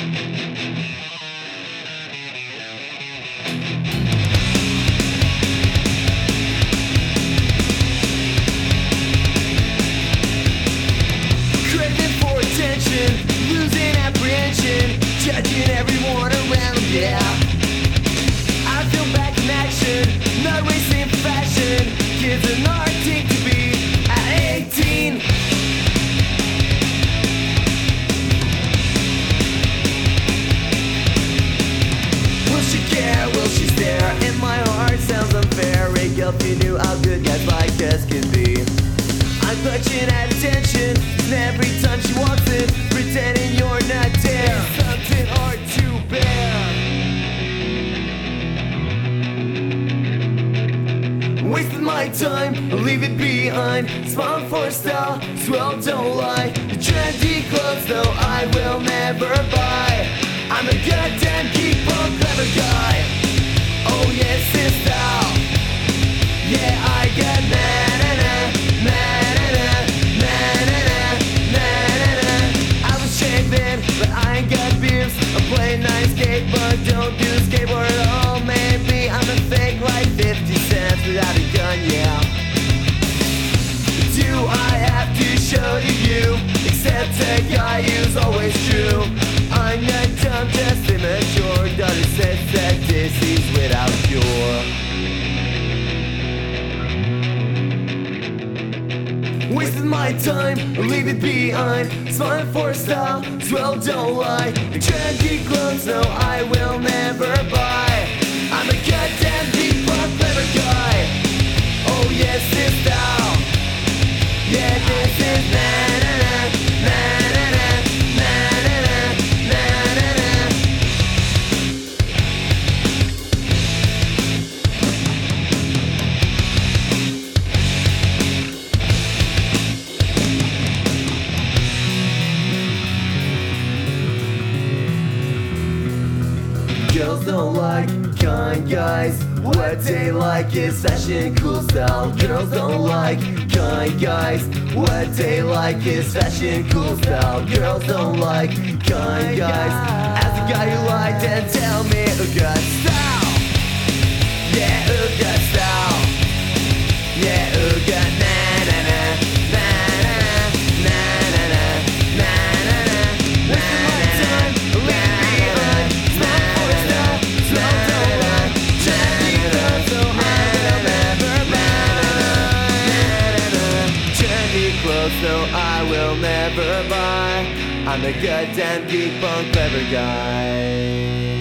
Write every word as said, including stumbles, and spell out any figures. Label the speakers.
Speaker 1: Craving for attention, losing apprehension, judging everyone around, yeah. I feel back in action, not racing fashion. Kids an arctic to be at eighteen. Will she care? Will she stare? And my heart sounds unfair. Ray Gelb, you knew how good guys like us can be. I'm clutching at attention, and every time she wants it, pretending you're not there. Something hard to bear. Wasted my time, I'll leave it behind. Smile for style, swell, don't lie. The trendy clothes, though, I will never buy. I'm a goddamn geek, punk, clever guy. Oh yes, this style. Yeah, I got na-na-na, na-na-na, na-na-na, na-na-na. I was shaving, but I ain't got beers. I'm playing nice skate, but don't do skateboard at all. Maybe I'm a fake like fifty cents without a gun, yeah. Do I have to show to you? Except a guy who's always true. I'm not dumb, just immature. Daughter says that disease without cure. Wasted my time, leave it behind. Smile for style, swell, don't lie. The trendy clothes, no, I will never buy. I'm a goddamn deep punk clever guy. Oh yes, this style. Yeah, this is na-na-na, na-na-na, na-na-na, na-na-na. Girls don't like kind guys. What they like is fashion, cool style. Girls don't like kind guys. What they like is fashion, cool style. Girls don't like kind guys. Ask the guy who lied and tell me who got style. Yeah, who got style. Yeah, who got na-na-na, na-na-na, na-na-na, na-na-na, na-na-na. Leave me behind. Smile for style, smell don't lie. Trendy clothes, so I will never buy. Trendy clothes, so I will never buy. I'm a goddamn geek, punk, clever guy.